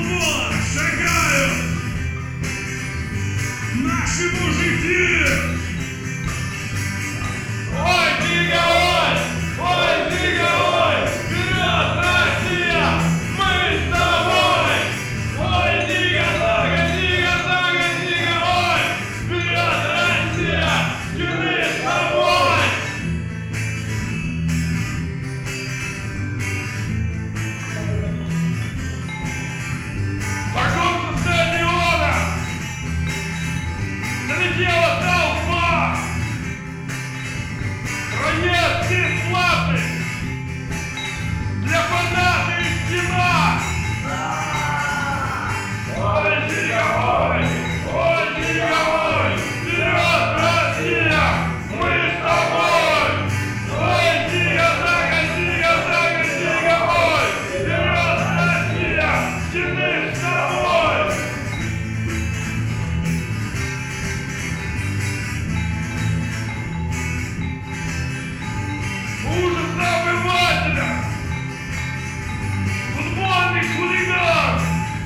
футбола шагают наши мужики. Ой, Дига, ой! Ой, Дига, ой! Вперед, Россия! Мы с тобой! Ой, Дига, Зага, Дига, Зага, Дига, ой! Вперед, Россия! Мы с тобой! Вокруг стадиона налетела толпа! Проезд бесплатный для фанатов и стена! Ой, Дига, ой! Ой, Дига, ой! Вперед, Россия! Мы с тобой! Ой, Дига, Зага, Дига, Зага, Дига, ой! Вперед, Россия! Стены с тобой! Ужас на обывателя! Футбольный хулиган!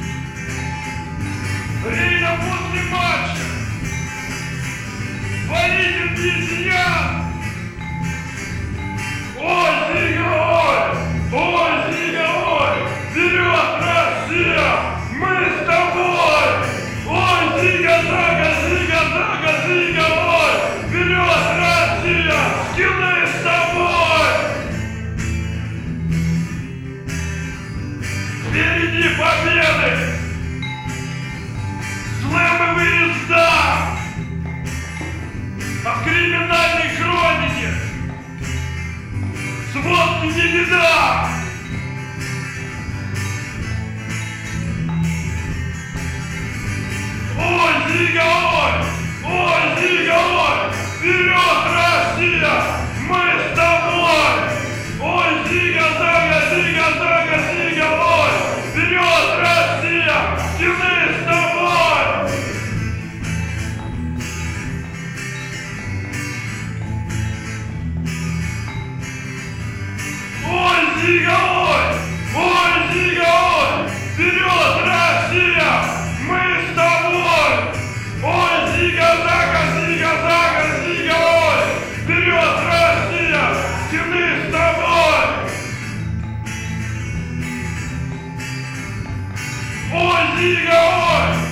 Время после матча! Водитель объяснял! Ой, Дига, ой! Ой, Дига, ой! Вперед, Россия! Мы с тобой! Ой, Дига, Зага, Дига, Зага, Дига, ой! Вперед, Россия! Стены с тобой! Впереди победы! Слэмы выезда! А в криминальной хронике сводки не беда! Ой, Дига, ой! Ой, Дига, ой! Вперед, Россия! Мы с тобой! Ой, Дига, Зага, Дига, Зага, Дига, ой! Вперед, Россия! Стены с тобой! Ой, Дига, ой! Ой, Дига, ой! Вперед, Россия! Мы с тобой! Ой, Дига, Зага, Дига, Зага, Дига, ой! Вперед, Россия! Стены с тобой! Ой, Дига, ой!